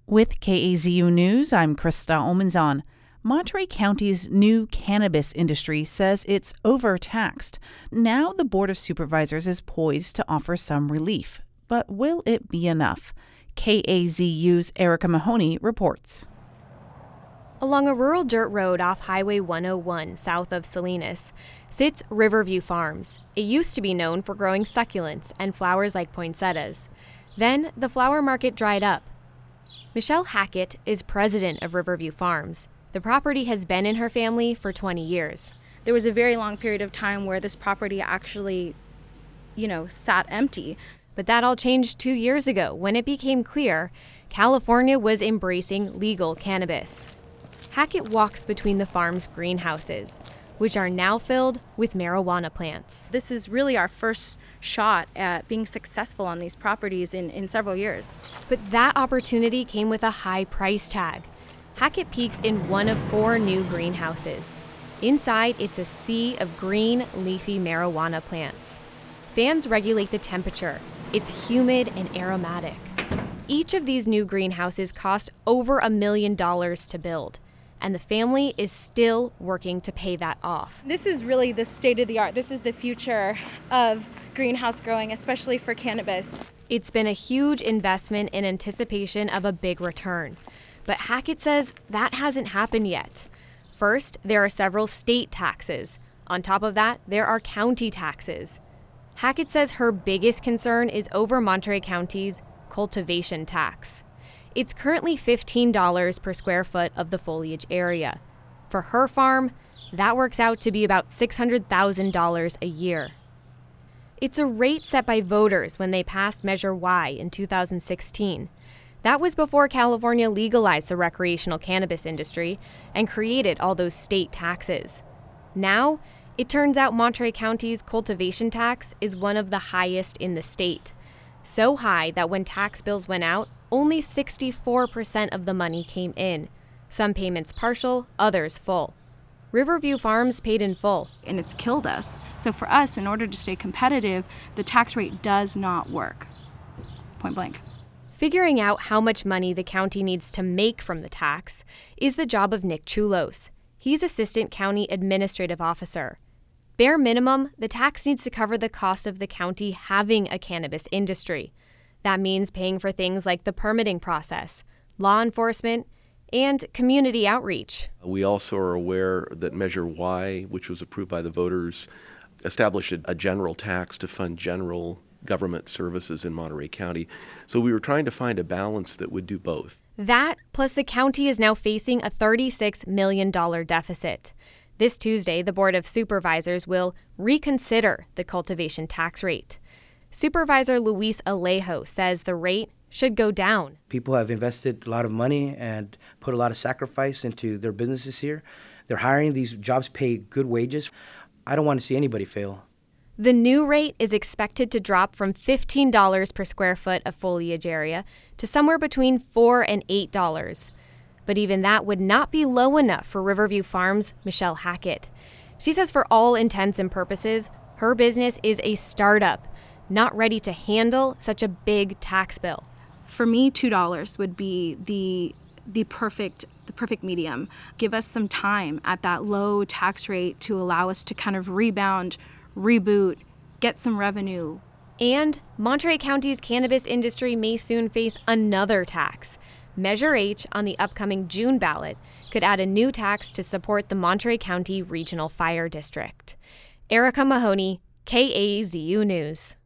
With KAZU News, I'm Krista Omenzon. Monterey County's new cannabis industry says it's overtaxed. Now the Board of Supervisors is poised to offer some relief. But will it be enough? KAZU's Erica Mahoney reports. Along a rural dirt road off Highway 101 south of Salinas sits Riverview Farms. It used to be known for growing succulents and flowers like poinsettias. Then the flower market dried up. Michelle Hackett is president of Riverview Farms. The property has been in her family for 20 years. There was a very long period of time where this property actually, sat empty. But that all changed 2 years ago when it became clear California was embracing legal cannabis. Hackett walks between the farm's greenhouses, which are now filled with marijuana plants. This is really our first shot at being successful on these properties in several years. But that opportunity came with a high price tag. Hackett peeks in one of 4 new greenhouses. Inside, it's a sea of green, leafy marijuana plants. Fans regulate the temperature. It's humid and aromatic. Each of these new greenhouses cost over $1 million to build, and the family is still working to pay that off. This is really the state of the art. This is the future of greenhouse growing, especially for cannabis. It's been a huge investment in anticipation of a big return. But Hackett says that hasn't happened yet. First, there are several state taxes. On top of that, there are county taxes. Hackett says her biggest concern is over Monterey County's cultivation tax. It's currently $15 per square foot of the foliage area. For her farm, that works out to be about $600,000 a year. It's a rate set by voters when they passed Measure Y in 2016. That was before California legalized the recreational cannabis industry and created all those state taxes. Now, it turns out Monterey County's cultivation tax is one of the highest in the state. So high that when tax bills went out, only 64% of the money came in. Some payments partial, others full. Riverview Farms paid in full. And it's killed us. So for us, in order to stay competitive, the tax rate does not work. Point blank. Figuring out how much money the county needs to make from the tax is the job of Nick Chulos. He's Assistant County Administrative Officer. Bare minimum, the tax needs to cover the cost of the county having a cannabis industry. That means paying for things like the permitting process, law enforcement, and community outreach. We also are aware that Measure Y, which was approved by the voters, established a general tax to fund general government services in Monterey County. So we were trying to find a balance that would do both. That, plus the county is now facing a $36 million deficit. This Tuesday, the Board of Supervisors will reconsider the cultivation tax rate. Supervisor Luis Alejo says the rate should go down. People have invested a lot of money and put a lot of sacrifice into their businesses here. They're hiring. These jobs pay good wages. I don't want to see anybody fail. The new rate is expected to drop from $15 per square foot of foliage area to somewhere between $4 and $8. But even that would not be low enough for Riverview Farms' Michelle Hackett. She says for all intents and purposes, her business is a startup, not ready to handle such a big tax bill. For me, $2 would be the perfect medium. Give us some time at that low tax rate to allow us to kind of rebound, reboot, get some revenue. And Monterey County's cannabis industry may soon face another tax. Measure H on the upcoming June ballot could add a new tax to support the Monterey County Regional Fire District. Erica Mahoney, KAZU News.